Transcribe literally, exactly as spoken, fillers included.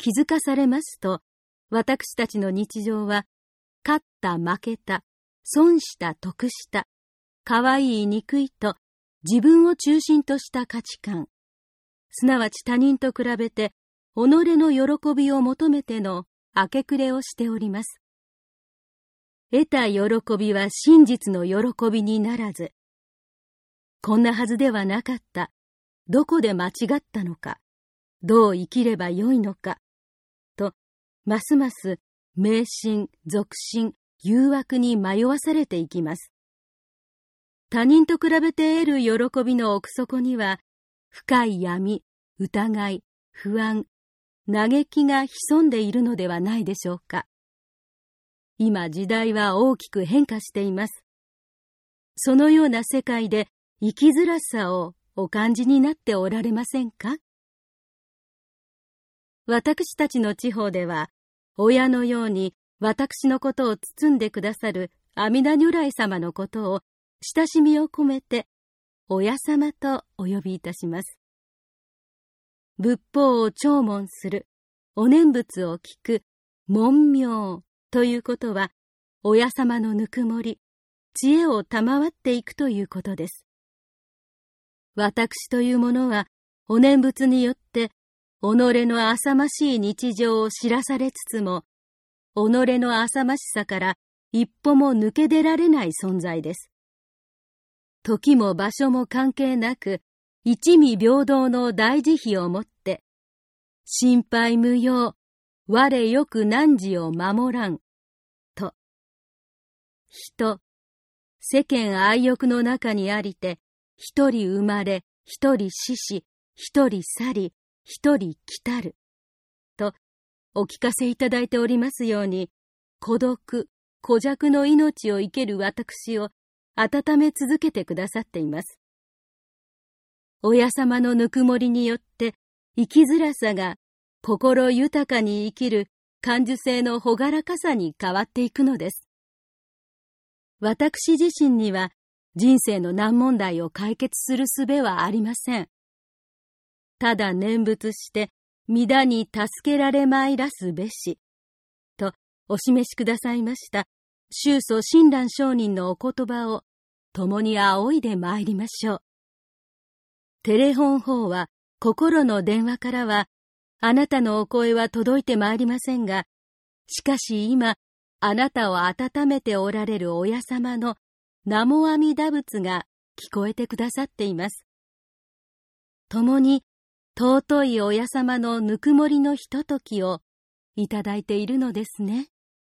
気づかされますと、私たちの日常は、勝った負けた、損した得した、かわいい憎いと、自分を中心とした価値観、すなわち他人と比べて、己の喜びを求めての明け暮れをしております。得た喜びは真実の喜びにならず、こんなはずではなかった、どこで間違ったのか、どう生きればよいのか、と、ますます迷信、俗信、誘惑に迷わされていきます。他人と比べて得る喜びの奥底には、深い闇、疑い、不安、嘆きが潜んでいるのではないでしょうか。今時代は大きく変化しています。そのような世界で生きづらさをお感じになっておられませんか？私たちの地方では、親のように私のことを包んでくださる阿弥陀如来様のことを親しみを込めて親様とお呼びいたします。仏法を聴聞する、お念仏を聞く、聞明ということは、親様のぬくもり、知恵を賜っていくということです。私というものは、お念仏によって、己の浅ましい日常を知らされつつも、己の浅ましさから一歩も抜け出られない存在です。時も場所も関係なく、一味平等の大慈悲をもって、心配無用、我よく汝を守らん、と。人、世間愛欲の中にありて、一人生まれ、一人死し、一人去り、一人来たる、とお聞かせいただいておりますように、孤独、孤弱の命を生ける私を温め続けてくださっています。親様のぬくもりによって生きづらさが心豊かに生きる感受性の朗らかさに変わっていくのです。私自身には人生の難問題を解決する術はありません。ただ念仏して皆に助けられまいらすべし、とお示しくださいました宗祖親鸞上人のお言葉を共に仰いでまいりましょう。テレフォン法話、心の電話からは、あなたのお声は届いてまいりませんが、しかし今、あなたを温めておられる親様の南無阿弥陀仏が聞こえてくださっています。共に尊い親様のぬくもりのひとときをいただいているのですね。